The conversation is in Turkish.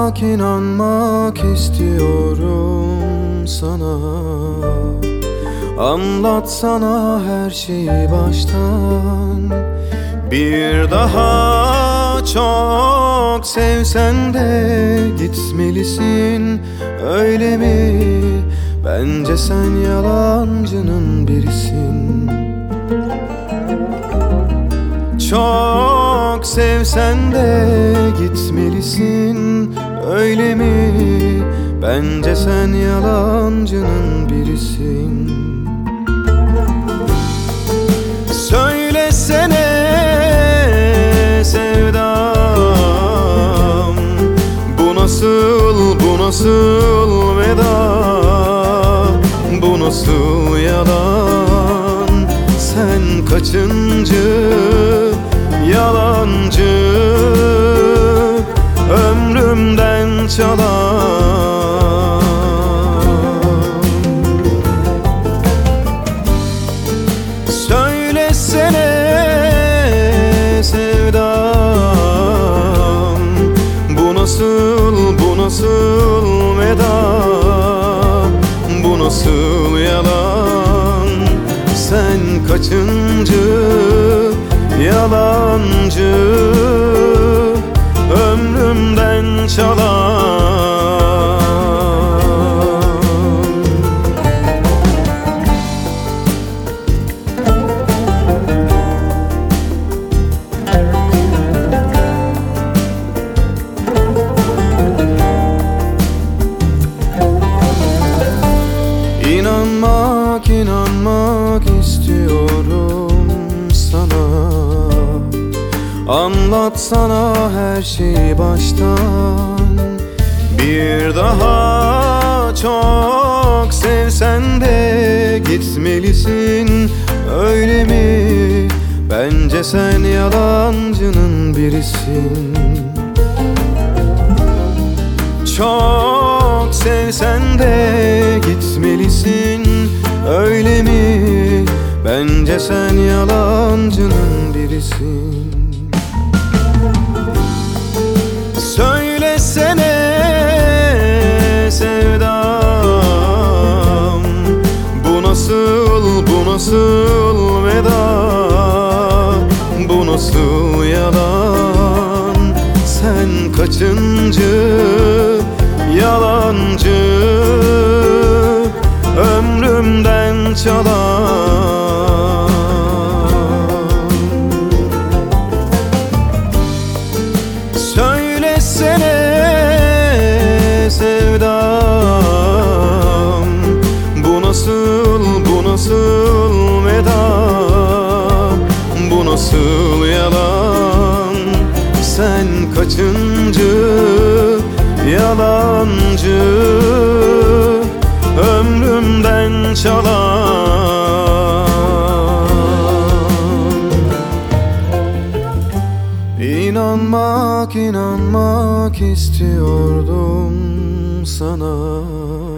inanmak istiyorum sana. Anlatsana her şeyi baştan. Bir daha çok sevsen de gitmelisin, öyle mi? Bence sen yalancının birisin. Çok sevsen de gitmelisin, öyle mi? Bence sen yalancının birisin. Söylesene sevdam, bu nasıl veda, bu nasıl yalan? Sen kaçıncı yalancı ömrümden çalan? Söylesene sevdam, bu nasıl veda, bu nasıl yalan? Sen kaçıncı yalancı ömrümden çalan? İnanmak istiyorum sana. Anlatsana her şeyi baştan. Bir daha çok sevsen de gitmelisin, öyle mi? Bence sen yalancının birisin. Çok sevsen de gitmelisin, öyle mi? Bence sen yalancının birisin. Söylesene sevdam, bu nasıl veda, bu nasıl yalan? Sen kaçıncı yalancı ömrümden çalan? Söylesene sevdam, bu nasıl veda, bu nasıl yalan? Sen kaçıncı yalancı ömrümden çalan? İnanmak istiyordum sana.